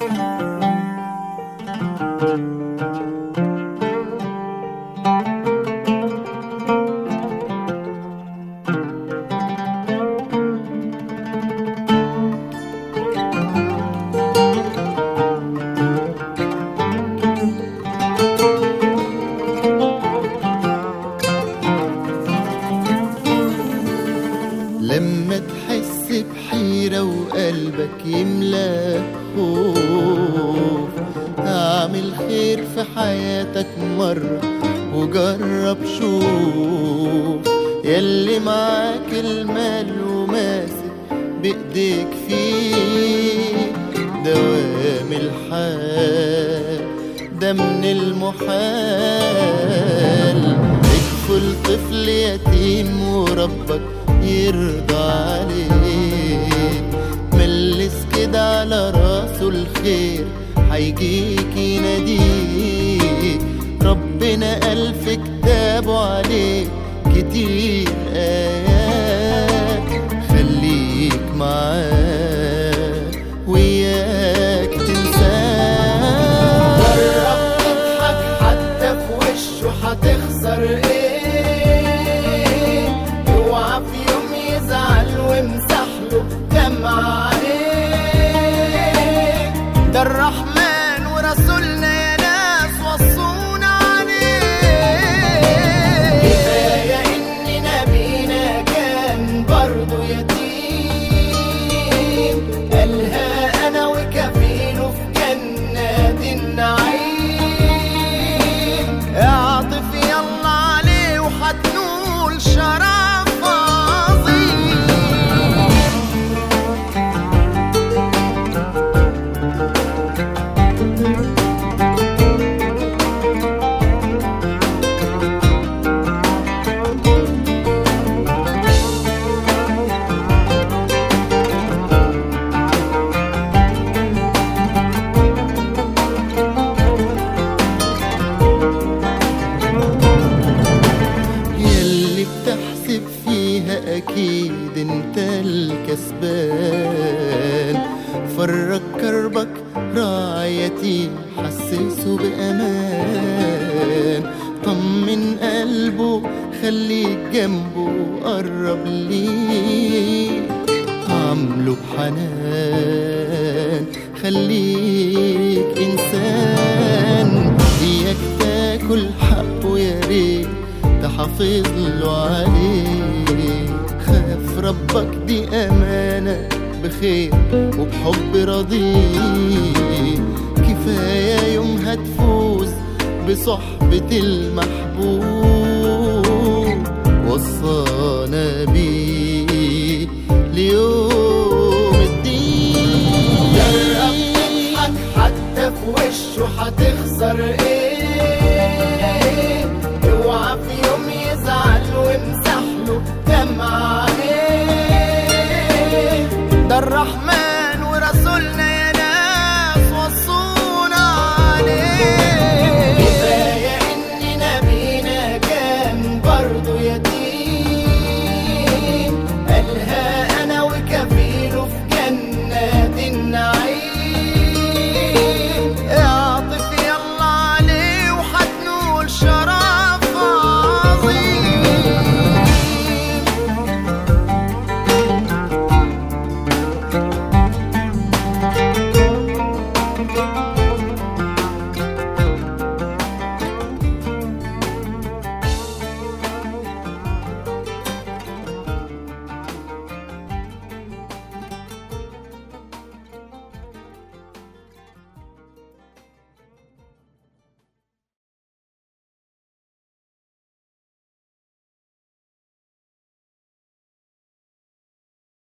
لما تحس بحيرة وقلبك يملاك خوف، اعمل خير في حياتك مرة وجرب شوف. ياللي معاك المال وماسك بإيديك فيه دوام الحال، ده من المحال. اكفل طفل يتيم وربك يرضى عليه، ملس كده على راسه الخير هيجيك يناديك. ربنا قال في كتابه عليك كتير آيات، خليك معاه وياك تنساه. جرب تضحك حتى في وشه هتخسر ايه؟ اوعى في يوم يزعل وامسحله دمع عليه. ده الرحمن ورسولنا يا ناس وصونا عليه. كفاية ان نبينا كان برضو يتيم، قالها انا وكفيله في جنات النعيم. اعطف يلا عليه وحتنول شرف عظيم. بتحسب فيها أكيد انت الكسبان. فرج كربك راعي يتيم حسسه بأمان. طمن قلبه خليك جنبه قرب ليه، عامله بحنان خليك إنسان. إياك تاكل حقه يا ريت تحافظ له عليه. خاف ربك دي أمانة بخير وبحب رضيه. كفاية يوم هتفوز بصحبة المحبوب، وصانا بيه ليوم